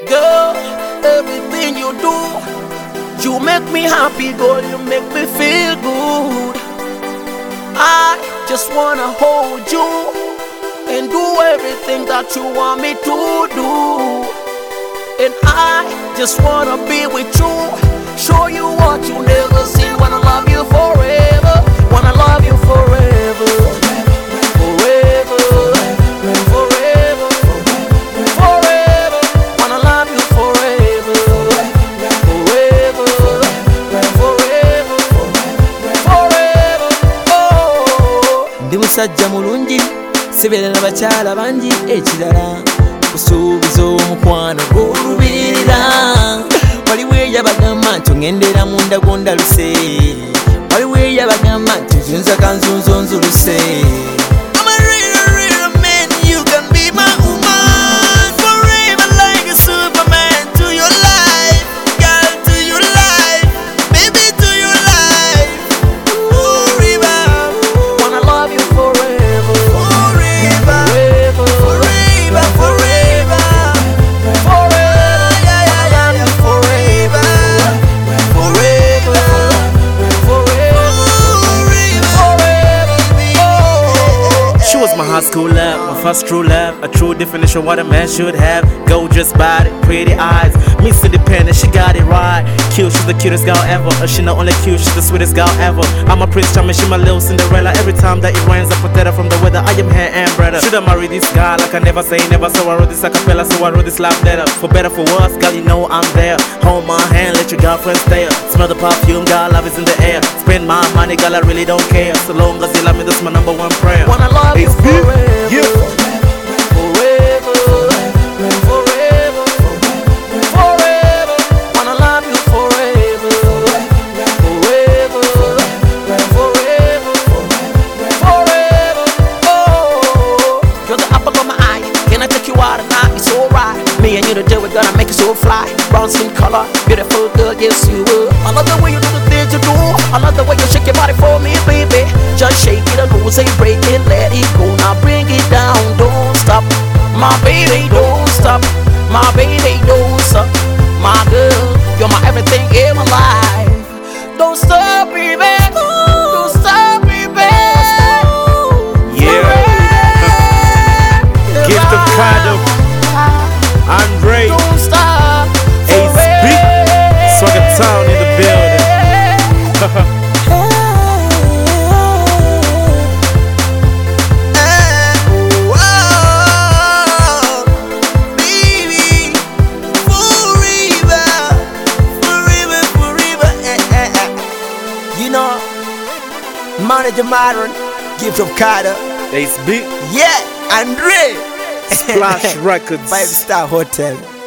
Girl, everything you do, you make me happy, girl, you make me feel good. I just wanna hold you and do everything that you want me to do. And I just wanna be with you, show you what you never seen. Wanna love you forever, wanna love you forever, forever, forever, forever. Wanna love you forever, forever, forever, forever. Oh, ndi musajja mulungi sibeera n'abakyala bangi ekirala kusuubiza omukwano gw'olubirira. Waliwo eyabagamba nti ongendera munda gondaluse, waliwo eyabagamba nti nzunza kanzunzo nzuluse. My high school love, my first true love, a true definition of what a man should have. Gorgeous body, pretty eyes, Miss Independent, she got it right. Cute, she's the cutest girl ever. She not only cute, she's the sweetest girl ever. I'm a prince charming, she my little Cinderella. Every time that it rains, I protect her from the weather. I am her umbrella. Should I marry this guy like I never say never? So I wrote this a cappella, so I wrote this love letter. For better, for worse, girl, you know I'm there. Hold my hand, let your girlfriend stay. Smell the perfume, girl, love is in the air. Spend my money, girl, I really don't care. So long as you love me, that's my number one prayer. Wanna love you forever, yeah. forever, forever, forever. Wanna love you forever, forever, forever, forever. Oh, you're the apple of my eye. Can I take you out tonight? It's alright. Me and you today, we're gonna make it so fly. Brown skin color, beautiful girl, yes you will. I love the way you do the things you do. I love the way you shake your body for me, baby. Just shake it and go, say break it, let it go. Now bring it down, don't stop. My baby, don't stop. My baby, don't stop. My girl, you're my everything in my life. Don't stop, baby. Don't stop, baby. Yeah. Gift of Kado, Andre, Don't stop. Ace B, Swagger Town in the building. You know, Manager Modern, Gift of Carter, Ace B, yeah, Andre, Splash Records. 5-star hotel.